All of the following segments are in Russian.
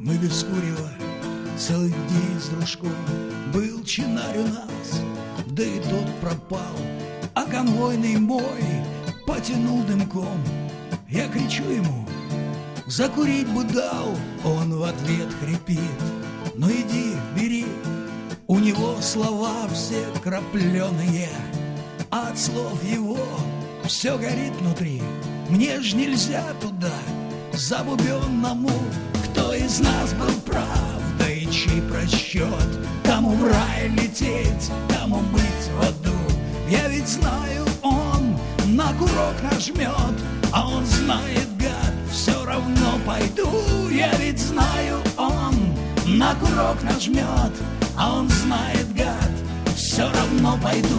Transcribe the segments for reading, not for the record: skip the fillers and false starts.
Мы без курева целый день с дружком. Был чинарь у нас, да и тот пропал, а конвойный мой потянул дымком. Я кричу ему: закурить бы дал. Он в ответ хрипит: ну иди, бери. У него слова все крапленые, а от слов его все горит внутри. Мне ж нельзя туда, забубенному. Кто из нас был прав, да и чей просчет? Кому в рай лететь, кому быть в аду? Я ведь знаю, он на курок нажмет, а он знает, гад, все равно пойду. Я ведь знаю, он на курок нажмет, а он знает, гад, все равно пойду.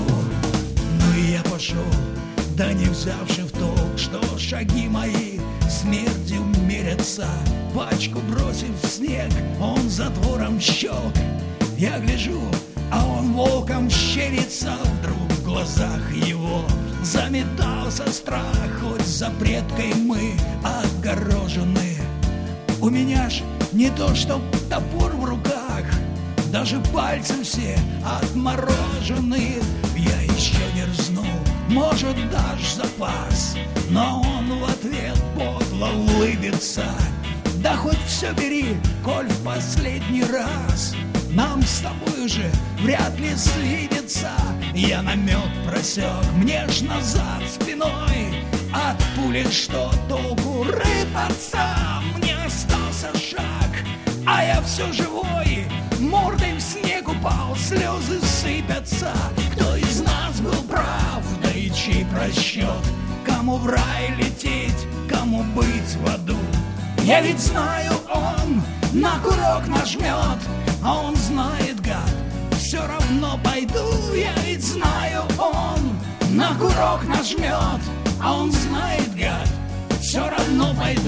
Ну и я пошел, да не взявши в толк, что шаги мои смертью мерятся. Пачку бросив в снег, он затвором щелк. Я гляжу, а он волком щерится. Вдруг в глазах его заметался страх. Хоть запреткой мы отгорожены, у меня ж не то что топор в руках, даже пальцы все отморожены. Я еще дерзнул, может, дашь запас, но он в ответ подло улыбится. Да хоть все бери, коль в последний раз, нам с тобой уже вряд ли свидится. Я намек просек, мне ж назад спиной от пули что толку рыпаться? Мне остался шаг, а я все живой, мордой в снег упал, слезы сыпятся. Кто из нас был прав, да и чей просчет? Кому в рай лететь, кому быть в аду? Я ведь знаю, он на курок нажмет, а он знает, гад, все равно пойду. Я ведь знаю, он на курок нажмет, а он знает, гад, все равно пойду.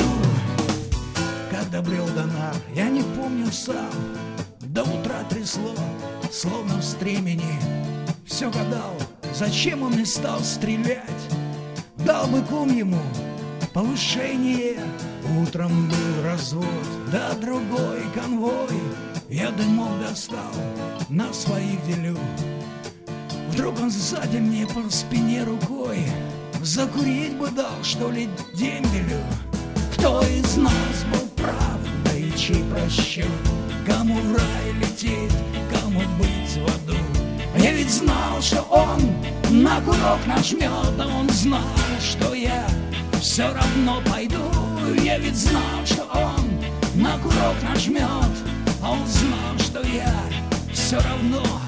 Как добрел до нар, я не помню сам. До утра трясло, словно в стремени. Все гадал, зачем он не стал стрелять. Дал бы кум ему повышение. Утром был развод, да другой конвой. Я дымок достал, на своих делю. Вдруг он сзади мне по спине рукой: закурить бы дал, что ли, дембелю. Кто из нас был прав, да и чей просчет? Кому в рай лететь, кому быть в аду? Я ведь знал, что он на курок нажмет, а он знал, что я все равно пойду. Я ведь знал, что он на курок нажмет, а он знал, что я все равно